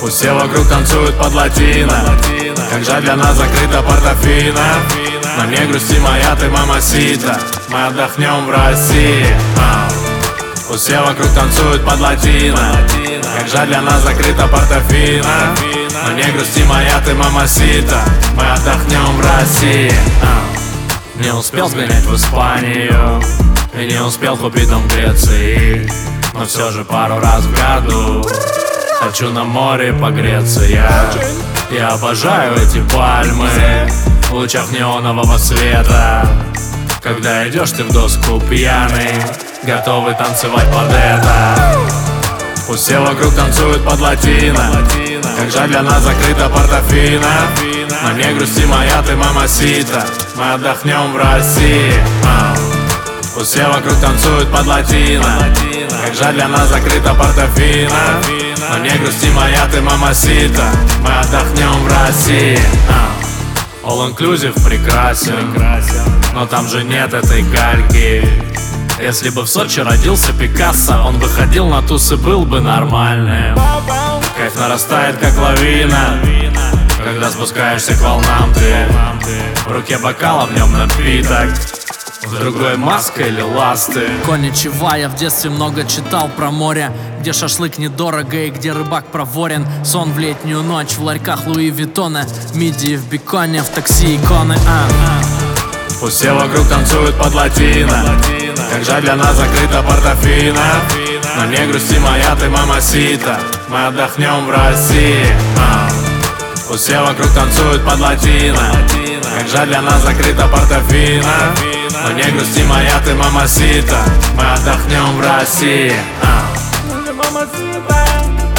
Пусть все вокруг танцуют под латино. Как жаль, для нас закрыта Портофино. Но не грусти, моя ты мамасита, мы отдохнем в России. Пусть все вокруг танцуют под латино. Как жаль, для нас закрыта Портофино. Но не грусти, моя ты мамасита, мы отдохнем в России. Не успел сгонять в Испанию и не успел купить дом в Греции, но все же пару раз в году хочу на море погреться я обожаю эти пальмы в лучах неонового света. Когда идешь ты в доску пьяный, готовый танцевать под это. Пусть все вокруг танцуют под латино. Как жаль, для нас закрыта Портофино. Но не грусти, моя ты мамасита, мы отдохнем в России. Пусть все вокруг танцуют под латино. Как жаль, для нас закрыта Портофино. Но не грусти, моя ты мамасита, мы отдохнем в России. All inclusive прекрасен, но там же нет этой гальки. Если бы в Сочи родился Пикассо, он бы ходил на тусы, был бы нормальным. Кайф нарастает, как лавина, когда спускаешься к волнам ты. В руке бокал, а в нем напиток, в другой маска или ласты. Коничева, я в детстве много читал про море, где шашлык недорого и где рыбак проворен. Сон в летнюю ночь в ларьках Луи Виттона, мидии в беконе, в такси иконы. Пусть все вокруг танцуют под латино. Как жаль, для нас закрыта Портофино. Но не грусти, моя ты мамасита, мы отдохнем в России. Пусть все вокруг танцуют под латино. Как жаль, для нас закрыта Портофино. Но не грусти, моя ты мамасита, мы отдохнем в России.